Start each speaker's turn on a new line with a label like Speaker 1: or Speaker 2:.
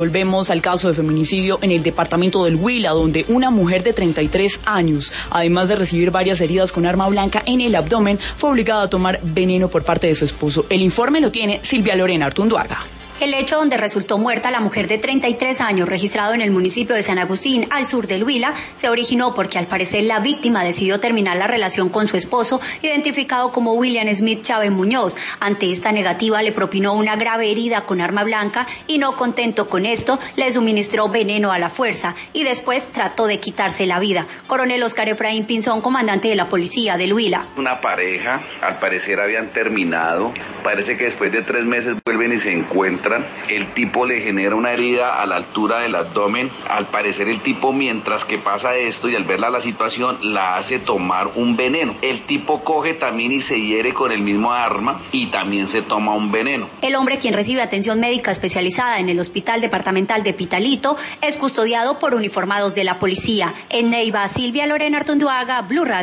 Speaker 1: Volvemos al caso de feminicidio en el departamento del Huila, donde una mujer de 33 años, además de recibir varias heridas con arma blanca en el abdomen, fue obligada a tomar veneno por parte de su esposo. El informe lo tiene Silvia Lorena Artunduaga.
Speaker 2: El hecho donde resultó muerta la mujer de 33 años registrado en el municipio de San Agustín, al sur del Huila, se originó porque al parecer la víctima decidió terminar la relación con su esposo, identificado como William Smith Chávez Muñoz. Ante esta negativa le propinó una grave herida con arma blanca y no contento con esto, le suministró veneno a la fuerza y después trató de quitarse la vida. Coronel Oscar Efraín Pinzón, comandante de la policía del Huila.
Speaker 3: Una pareja, al parecer habían terminado, parece que después de 3 meses vuelven y se encuentran. El tipo le genera una herida a la altura del abdomen. Al parecer el tipo, mientras que pasa esto y al verla la situación, la hace tomar un veneno. El tipo coge también y se hiere con el mismo arma y también se toma un veneno.
Speaker 2: El hombre, quien recibe atención médica especializada en el Hospital Departamental de Pitalito, es custodiado por uniformados de la policía. En Neiva, Silvia Lorena Artunduaga, Blue Radio.